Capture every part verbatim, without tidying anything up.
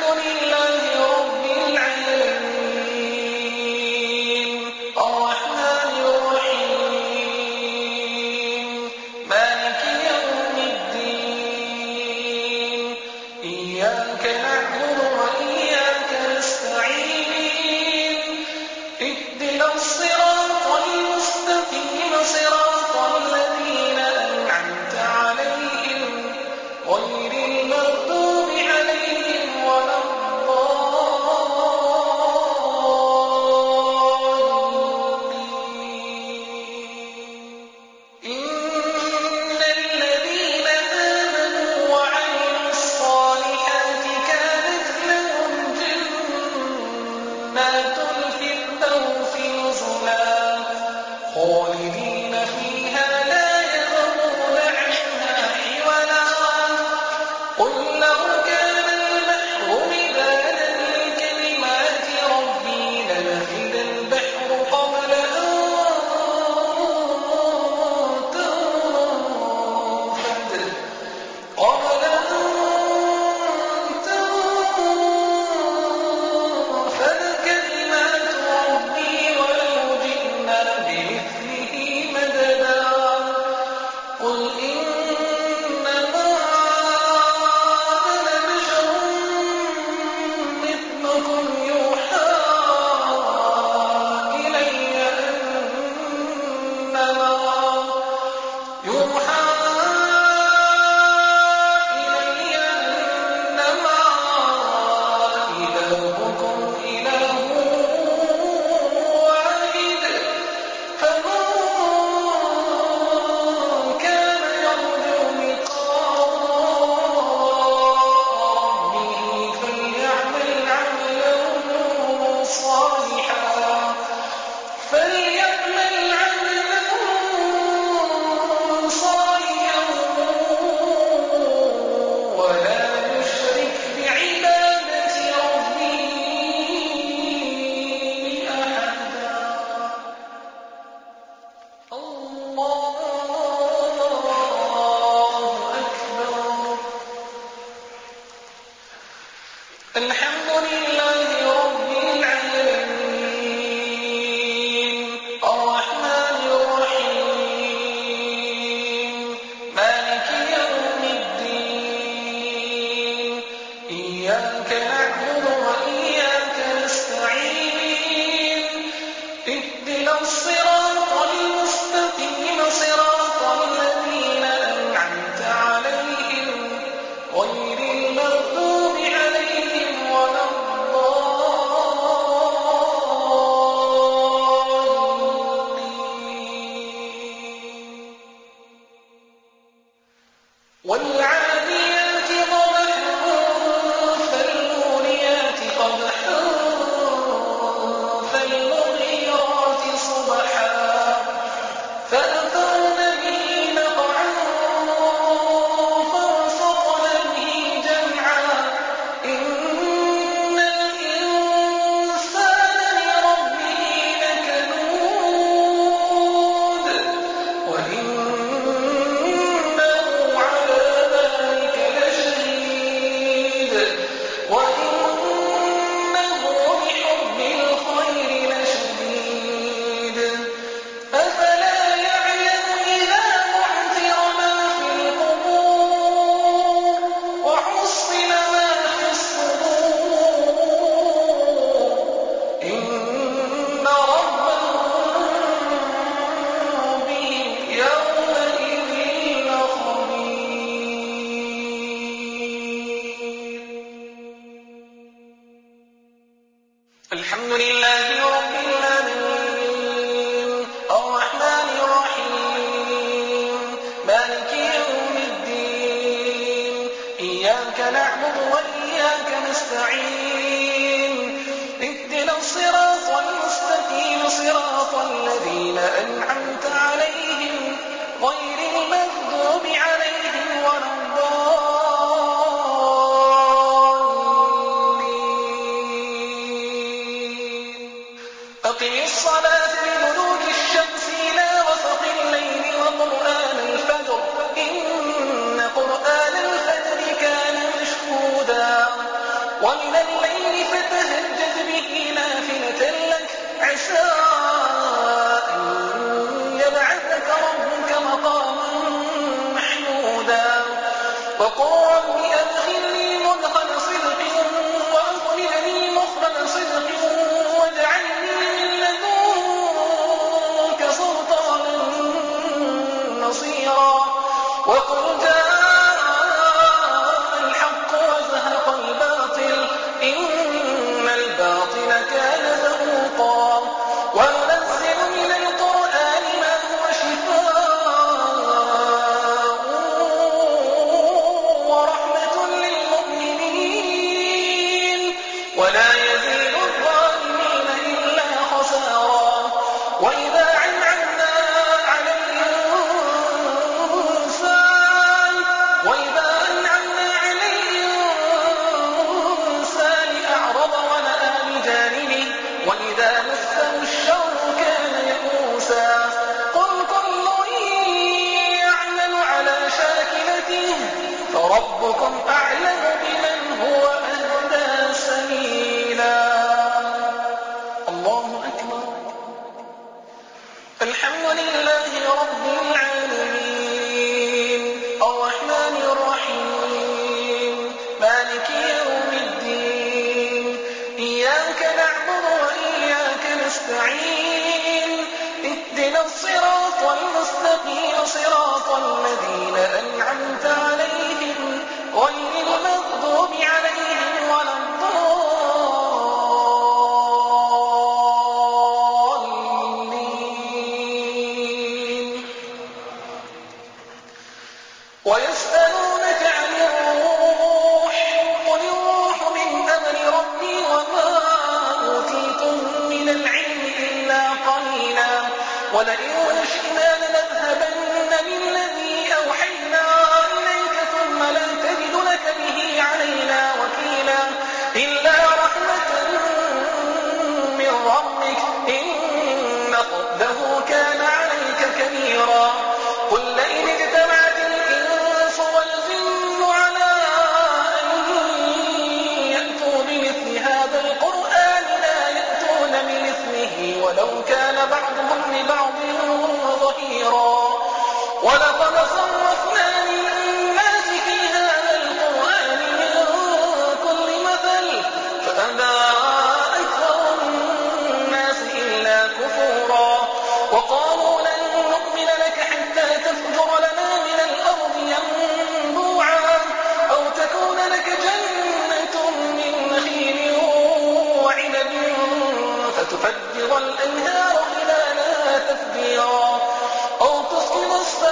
لله رب العالمين الرحمن الرحيم مالك يوم الدين إياك نعبد وإياك نستعين اهدنا الصراط المستقيم صراط الذين أنعمت عليهم غير المغضوب عليهم ولا الضالين إن الذين آمنوا وعملوا الصالحات كانت لهم جنات الفردوس نزلا خالدين فيها لا يبغون عنها حولا قل لو كان البحر مدادا لكلمات ربي لنفد البحر قبل أن تنفد قبل أن تنفد كلمات ربي ولو جئنا بمثله مددا قل إنما أنا بشر مثلكم يوحى إلي أنما يوحى إلي أنما إلهكم إله واحد فمن كان يرجو لقاء ربه فليعمل عملا صالحا فليعمل عملا صالحا ولا يشرك بعبادة ربه أحدا الله أكبر الحمد لله رب العالمين الرحمن الرحيم مالك يوم الدين إياك نعبد وإياك نستعين اهدنا الصراط المستقيم صراط الذين أنعمت عليهم غير المغضوب عليهم ولا الضالين والعاديات ضبحا فالموريات قدحا فالمغيرات صبحا فأثرن به نقعا فوسطن به جمعا إن الإنسان لربه لكنود وإنه على ذلك لشهيد وإنه لحب الخير لشديد أفلا يعلم إذا بعثر ما في القبور وحصل ما في الصدور إن ربهم بهم يومئذ لخبير الحمد لله رب العالمين الرحمن الرحيم مالك يوم الدين إياك نعبد وإياك نستعين اهدنا الصراط المستقيم صراط الذين أنعمت عليهم غير المغضوب عليهم ولا الضالين ومن الليل فتهجد به نافلة لك عسى أن يبعثك ربك مقاما محمودا وقل رب أدخلني مدخل صدق وأخرجني مخرج صدق واجعلني من لدنك سلطانا نصيرا وقل جاء الحق وزهق الباطل إن الباطل كان زهوقا وننزل من القرآن ما هو شفاء ورحمة للمؤمنين ولا يزيد الظالمين إلا خسارا وإذا أنعمنا على الإنسان وإذا أنعمنا على الإنسان أعرض ونأى بجانبه وإذا مسه الشر كان يئوسا قل كل يعمل على شاكلته فربكم أعلم بمن هو أهدى سبيلا. الله أكبر. الحمد لله رب العالمين الرحمن الرحيم مالك يوم الدين إياك نعبد وإياك نستعين اهدنا الصراط المستقيم صراط الذين أنعمت عليهم غير المغضوب عليهم ولا الضالين. ويسألونك عن الروح قل الروح من أمر ربي وما أوتيتم من العلم إلا قليلا ولئن شئنا لنذهبن بالذي أوحينا إليك ثم لا تجد لك به علينا وكيلا إلا رحمة من ربك إن فضله كان عليك كبيرا قل لئن اجتمعت الإنس والجن على أن يأتوا بمثل هذا القرآن لا يأتون بمثله ولو كان بعضهم لبعض ظهيرا ولقد صرفنا للناس في هذا القرآن من كل مثل فأبى أكثر الناس إلا كفورا وقالوا لن نؤمن لك حتى تفجر لنا من الأرض ينبوعا أو تكون لك جنة من نخيل وعنب فتفجر الأنهار خلالها تفجيرا أو تسقط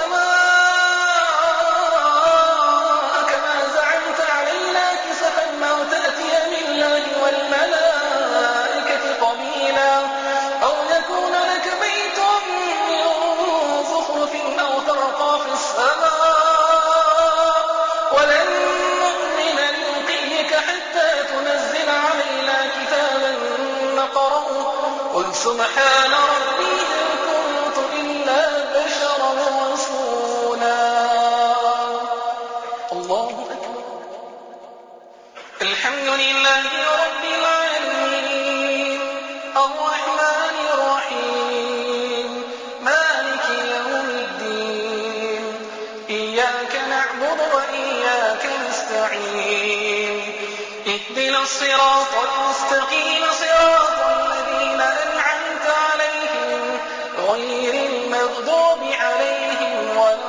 السماء كما زعمت علينا كسفا أو تأتي بالله والملائكة قبيلا أو يكون لك بيت من زخرف أو ترقى في السماء ولن نؤمن لرقيك حتى تنزل علينا كتابا نقرأه قل سبحان ربي هل كنت إلا بشرا رسولا. الله أكبر. الحمد لله رب العالمين الرحمن الرحيم مالك يوم الدين إياك نعبد وإياك نستعين اهدنا الصراط المستقيم صراط الذين أنعمت عليهم غير المغضوب عليهم ولا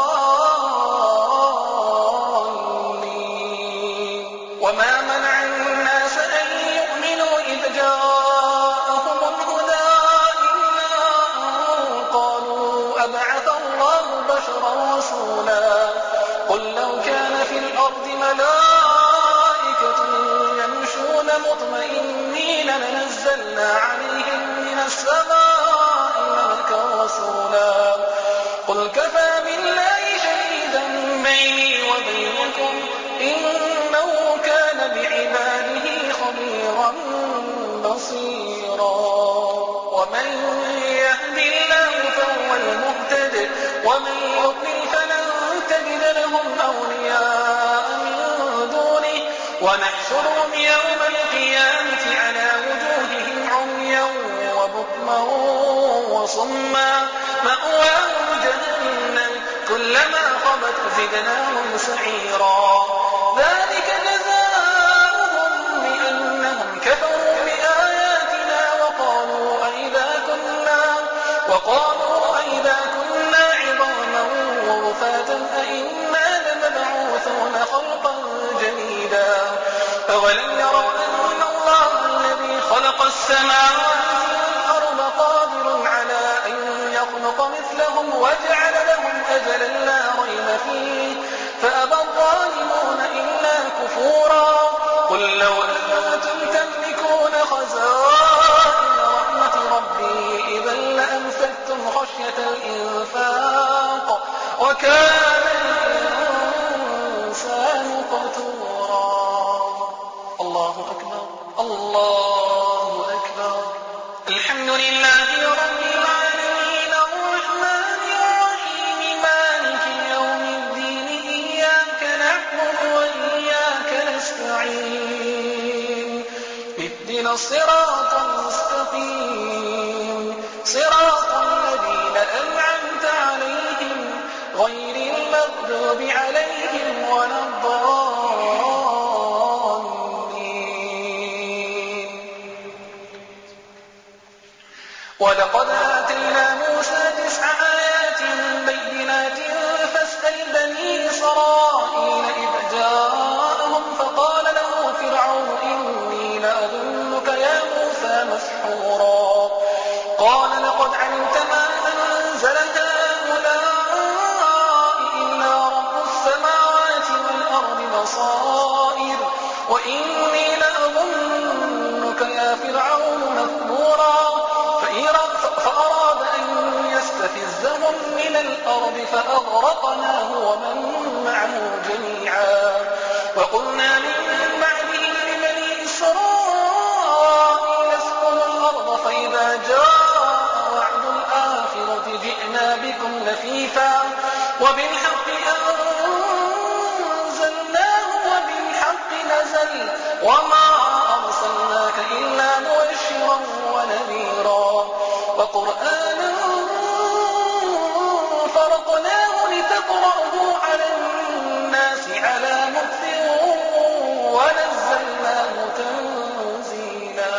الضالين. وما منع الناس أن يؤمنوا إذ جاءهم الهدى إلا أن قالوا أبعث الله بشرا رسولا قل لو كان في الأرض ملائكة يمشون مطمئنين لنزلنا عليهم من السماء ملكا رسولا قل كفى بالله شهيدا بيني وبينكم إنه كان بعباده خبيرا بصيرا. ومن يهد الله فهو المهتد ومن يضلل فلن تجد لهم أولياء من دونه ونحشر ونحشرهم يوم القيامة على وجوههم عميا وبكما وصما مأواهم جهنم كلما خبت زدناهم سعيرا ذلك جزاؤهم بأنهم كفروا بآياتنا وقالوا أئذا كنا وقالوا أئذا كنا عظاما ورفاتا أئنا لمبعوثون خلقا جديدا أولم يروا أن الله الذي خلق السماوات والأرض قادر على أن يخلق مثلهم وجعل لهم أجلا لا ريب فيه فأبى الظالمون إلا كفورا قل لو أنتم تملكون خزائن رحمة ربي إذا لأمسكتم خشية الإنفاق وكان الإنسان قتورا الله أكبر الله أكبر الحمد لله رب العالمين الرحمن الرحيم مالك يوم الدين إياك نعبد وإياك نستعين اهدنا الصراط المستقيم صراط الذين أنعمت عليهم غير المغضوب عليهم ولا الضالين ولقد آتينا موسى تسع آيات بينات فاسأل بني إسرائيل إذ جاءهم فقال له فرعون إني لأظنك يا موسى مسحورا قال لقد علمت ما أنزل هؤلاء إلا رب السماوات والأرض بصائر وإني لأظنك يا فرعون مثبورا فأراد أن يستفزهم من الأرض فأغرقناه ومن معه جميعا وقلنا من بعده لبني إسرائيل اسكنوا الأرض فإذا جاء وعد الآخرة جئنا بكم لفيفا وبالحق أنزلناه وبالحق نزل وما أرسلناك إلا مبشرا ونذيرا وقرآنا فرقناه لتقرأه على الناس على مكث ونزلناه تنزيلا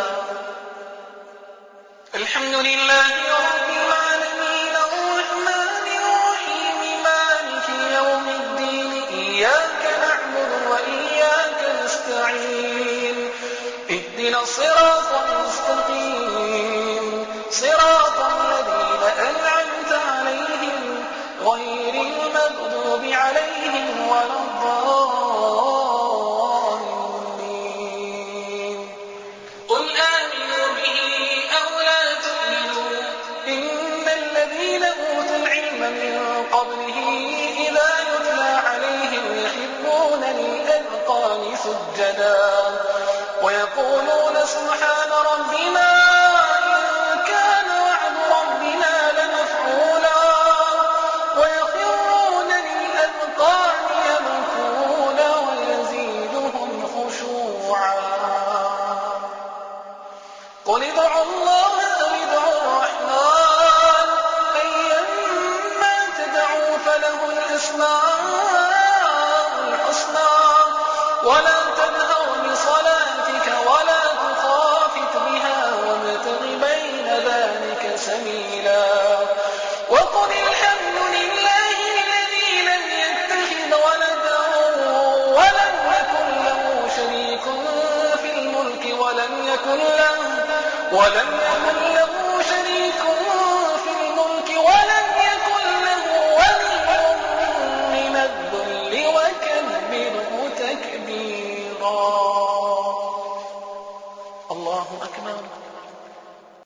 الحمد لله رب العالمين الرحمن الرحيم مالك يوم الدين إياك نعبد وإياك نستعين اهدنا الصراط المستقيم صراط الذين أنعمت عليهم غير المغضوب عليهم ولا الضالين قل آمنوا به أو لا تؤمنوا إن الذين أوتوا العلم من قبله إذا يتلى عليهم يخرون للأذقان سجدا ويقولون سبحان ربنا إن كان وعد ربنا لمفعولا ويخرون للأذقان يبكون ويزيدهم خشوعا قل ادعوا الله أو ادعوا الرحمن أيما تدعوا فله الأسماء الحسنى ولا تجهر بصلاتك ولا تخافت بها وابتغ بين ذلك سبيلا وقل الحمد لله الذي لم يتخذ ولدا ولم يكن له شريك في الملك ولم يكن له ولم يكن